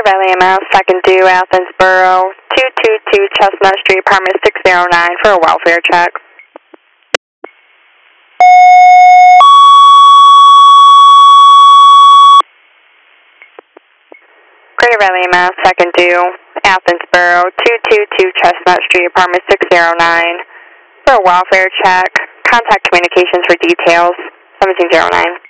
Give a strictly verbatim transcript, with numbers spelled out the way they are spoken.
Valley M S, second due, Athens Borough, two two two Chestnut Street, apartment six oh nine for a welfare check. Greater Valley M S, second due, Athens Borough, two two two Chestnut Street, apartment six oh nine for a welfare check. Contact communications for details, seventeen oh nine.